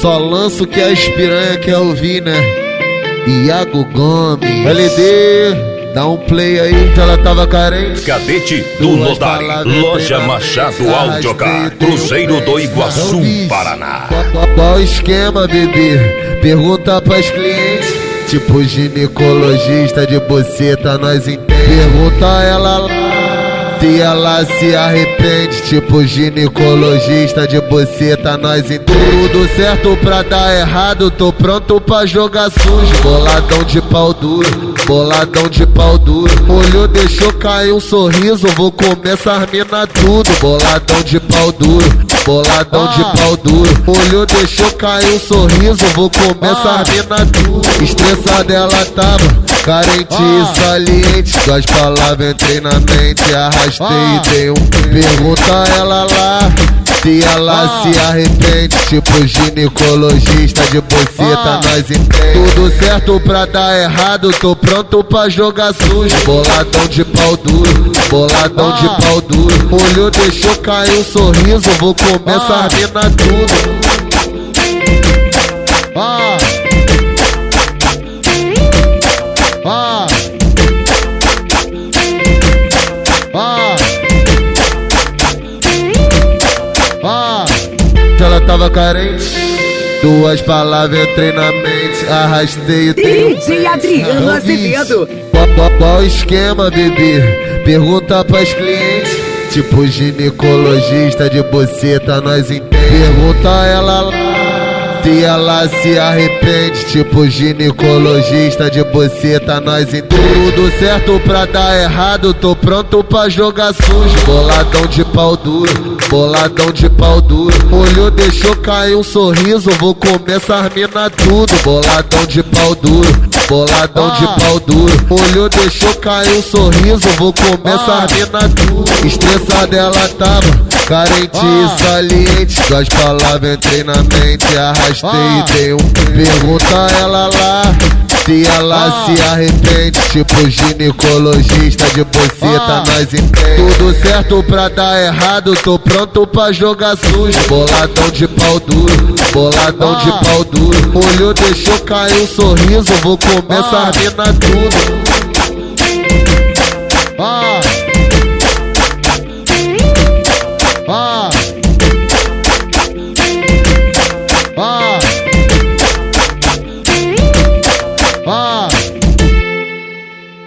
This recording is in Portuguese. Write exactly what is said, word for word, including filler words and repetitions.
Só lanço que as piranha quer ouvir, né? Iago Gomes, L D, dá um play aí que ela tava carente. Cadete do Nodari, Loja Machado Audiocar, Cruzeiro do Iguaçu, Paraná. Qual, qual esquema, bebê? Pergunta pras clientes. Tipo ginecologista de buceta, nós entende. Pergunta ela lá se ela se arrepende. Tipo ginecologista de buceta, nós entende. Tudo certo pra dar errado, tô pronto pra jogar sujo. Boladão de pau duro, boladão de pau duro. Olhou, deixou cair um sorriso, vou comer essas mina tudo. Boladão de pau duro, boladão de pau duro. Olhou, deixou cair um sorriso, vou comer essas mina tudo. Estressada ela tava, carente e saliente. Duas palavras entrei na mente, arrastei e dei um. Pergunta ela lá se ela se arrepende. Tipo ginecologista de buceta, nós entende. Tudo certo pra dar errado, tô pronto pra jogar sujo. Boladão de pau duro, boladão de pau duro. Olhou, deixou cair um sorriso, vou comer essa mina tudo. Ah. Ah. Ah. Ah. Ela tava carente, duas palavras entrei na mente, arrastei e D J Adriano Azevedo. Qual, qual, qual esquema, bebê? Pergunta pras clientes. Tipo ginecologista de buceta, nós entende. Pergunta ela lá se ela se arrepende. Tipo ginecologista de buceta, nós entende. Tudo certo pra dar errado, tô pronto pra jogar sujo. Boladão de pau duro, boladão de pau duro. Olhou, deixou cair um sorriso, vou comer essas mina tudo. Boladão de pau duro, boladão de pau duro. Olhou, deixou cair um sorriso, vou comer essas mina tudo. Estressada ela tava, carente e saliente. Duas palavras entrei na mente, arrastei e dei um. Pergunta ela lá se ela se arrepende. Tipo ginecologista de buceta, nós entende. Tudo certo pra dar errado, tô pronto pra jogar sujo. Boladão de pau duro, boladão de pau duro. Olhou, deixou cair um sorriso, vou comer essa mina tudo.